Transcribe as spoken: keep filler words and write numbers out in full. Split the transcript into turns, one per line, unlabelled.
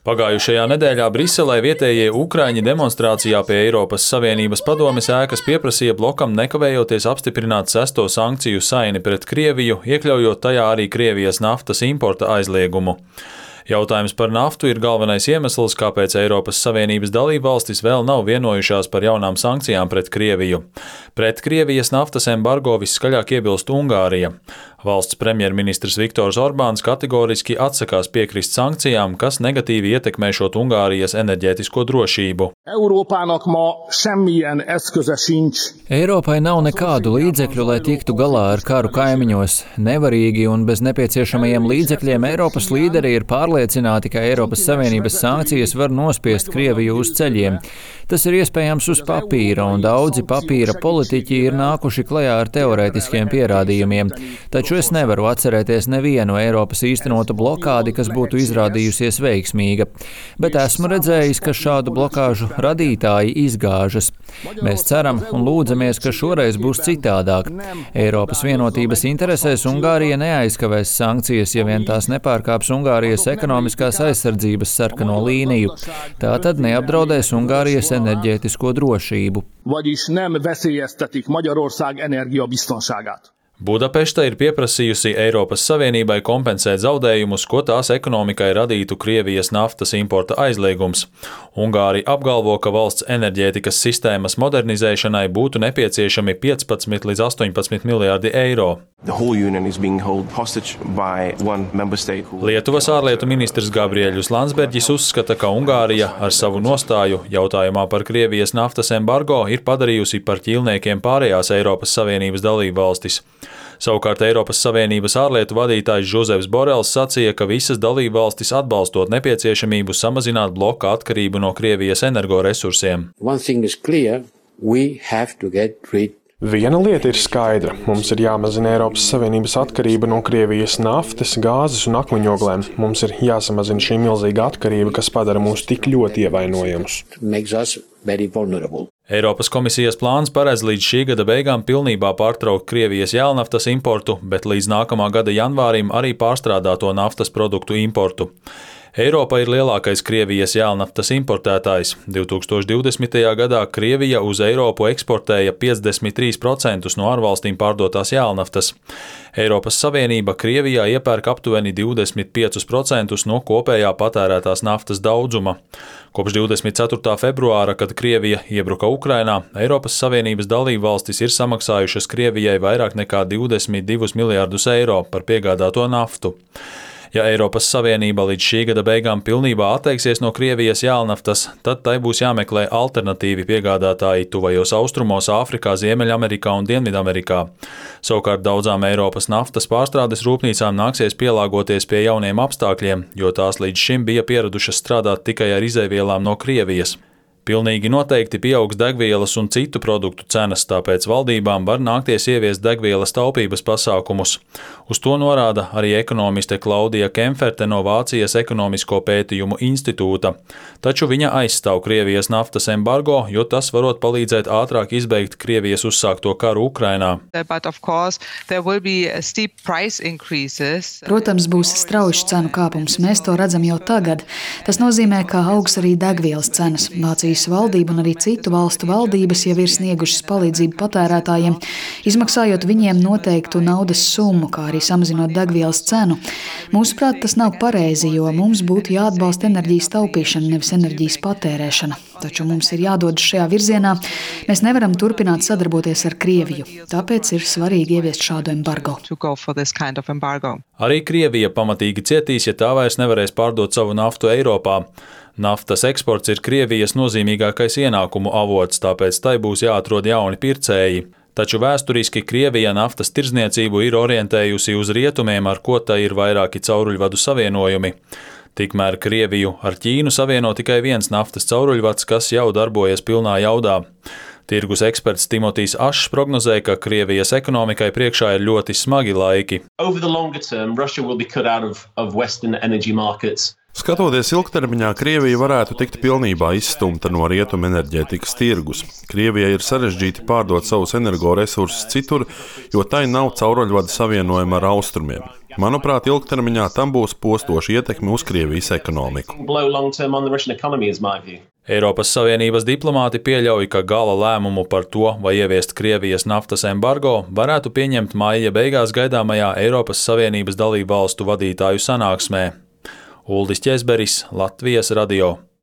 Pagājušajā nedēļā Briselē vietējie ukraiņi demonstrācijā pie Eiropas Savienības padomes ēkas pieprasīja blokam nekavējoties apstiprināt sesto sankciju saini pret Krieviju, iekļaujot tajā arī Krievijas naftas importa aizliegumu. Jautājums par naftu ir galvenais iemesls, kāpēc Eiropas Savienības dalībvalstis vēl nav vienojušās par jaunām sankcijām pret Krieviju. Pret Krievijas naftas embargo visskaļāk iebilst Ungārija. Valsts premjerministrs Viktors Orbāns kategoriski atsakās piekrist sankcijām, kas negatīvi ietekmēšot Ungārijas enerģētisko drošību.
Eiropai nav nekādu līdzekļu, lai tiktu galā ar karu kaimiņos. Nevarīgi un bez nepieciešamajiem līdzekļiem Eiropas līderi ir pārliecināti, ka Eiropas Savienības sankcijas var nospiest Krieviju uz ceļiem. Tas ir iespējams uz papīra, un daudzi papīra politiķi ir nākuši klajā ar teorētiskiem pierādījumiem. Taču es nevaru atcerēties nevienu Eiropas īstenotu blokādi, kas būtu izrādījusies veiksmīga. Bet esmu redzējis, ka šādu blokāžu radītāji izgāžas. Mēs ceram un lūdzamies, ka šoreiz būs citādāk. Eiropas vienotības interesēs Ungārija neaizkavēs sankcijas, ja vien tās nepārkāps Ungārijas ekonomiskās aizsardzības sarkano līniju. Tā tad neapdraudēs Ungārijas enerģētisko drošību.
Budapešta ir pieprasījusi Eiropas Savienībai kompensēt zaudējumus, ko tās ekonomikai radītu Krievijas naftas importa aizliegums. Ungāri apgalvo, ka valsts enerģētikas sistēmas modernizēšanai būtu nepieciešami piecpadsmit līdz astoņpadsmit miljārdi eiro. Lietuvas ārlietu ministrs Gabriēļus Landsbergis uzskata, ka Ungārija ar savu nostāju jautājumā par Krievijas naftas embargo ir padarījusi par ķīlniekiem pārējās Eiropas Savienības dalībvalstis. Savukārt Eiropas Savienības ārlietu vadītājs Žozefs Borels sacīja, ka visas dalībvalstis atbalstot nepieciešamību samazināt bloka atkarību no Krievijas energoresursiem.
Viena lieta ir skaidra. Mums ir jāmazina Eiropas Savienības atkarība no Krievijas naftas, gāzes un akmeņoglēm. Mums ir jāsamazina šī milzīga atkarība, kas padara mūs tik ļoti ievainojamus.
Eiropas komisijas plāns paredz līdz šī gada beigām pilnībā pārtraukt Krievijas jēlnaftas importu, bet līdz nākamā gada janvārim arī pārstrādāto naftas produktu importu. Eiropa ir lielākais Krievijas jēlnaftas importētājs. divi tūkstoši divdesmitajā gadā Krievija uz Eiropu eksportēja piecdesmit trīs procentus no ārvalstīm pārdotās jēlnaftas. Eiropas Savienība Krievijā iepērk aptuveni divdesmit piecus procentus no kopējā patērētās naftas daudzuma. Kopš divdesmit ceturtā februāra, kad Krievija iebruka Ukrainā, Eiropas Savienības dalībvalstis ir samaksājušas Krievijai vairāk nekā divdesmit divus miljārdus eiro par piegādāto naftu. Ja Eiropas Savienība līdz šī gada beigām pilnībā atteiksies no Krievijas jēlnaftas, tad tai būs jāmeklē alternatīvi piegādātāji tuvajos austrumos, Āfrikā, Ziemeļamerikā un Dienvidamerikā. Savukārt daudzām Eiropas naftas pārstrādes rūpnīcām nāksies pielāgoties pie jauniem apstākļiem, jo tās līdz šim bija pieradušas strādāt tikai ar izēvielām no Krievijas. Pilnīgi noteikti pieaugs degvielas un citu produktu cenas, tāpēc valdībām var nākties ieviest degvielas taupības pasākumus. Uz to norāda arī ekonomiste Klaudija Kempferte no Vācijas ekonomisko pētījumu institūta. Taču viņa aizstāv Krievijas naftas embargo, jo tas varot palīdzēt ātrāk izbeigt Krievijas uzsākto karu Ukrainā.
Protams, būs strauji cenu kāpums. Mēs to redzam jau tagad. Tas nozīmē, ka augs arī degvielas cenas. Vācijas valdība un arī citu valstu valdības jau ir sniegušas palīdzību patērētājiem, izmaksājot viņiem noteiktu naudas summu, kā arī samazinot degvielas cenu. Mūsuprāt, tas nav pareizi, jo mums būtu jāatbalsta enerģijas taupīšana, nevis enerģijas patērēšana. Taču mums ir jādodas šajā virzienā. Mēs nevaram turpināt sadarboties ar Krieviju. Tāpēc ir svarīgi ieviest šādu embargo.
Arī Krievija pamatīgi cietīs, ja tā vairs nevarēs pārdot savu naftu Eiropā. Naftas eksports ir Krievijas nozīmīgākais ienākumu avots, tāpēc tai būs jāatrod jauni pircēji. Taču vēsturiski Krievija naftas tirdzniecību ir orientējusi uz rietumiem, ar ko tai ir vairāki cauruļvadu savienojumi. Tikmēr Krieviju ar Ķīnu savieno tikai viens naftas cauruļvads, kas jau darbojas pilnā jaudā. Tirgus eksperts Timotijs Ašs prognozē, ka Krievijas ekonomikai priekšā ir ļoti smagi laiki.
Skatoties ilgtermiņā, Krievija varētu tikt pilnībā izstumta no rietumu enerģētikas tirgus. Krievijai ir sarežģīti pārdot savus energoresursus citur, jo tai nav cauruļvadu savienojuma ar austrumiem. Manuprāt, ilgtermiņā tam būs postoša ietekme uz Krievijas ekonomiku.
Eiropas Savienības diplomāti pieļauj, ka gala lēmumu par to, vai ieviest Krievijas naftas embargo, varētu pieņemt maija beigās gaidāmajā Eiropas Savienības dalību valstu vadītāju sanāksmē. Uldis Ķezberis, Latvijas radio.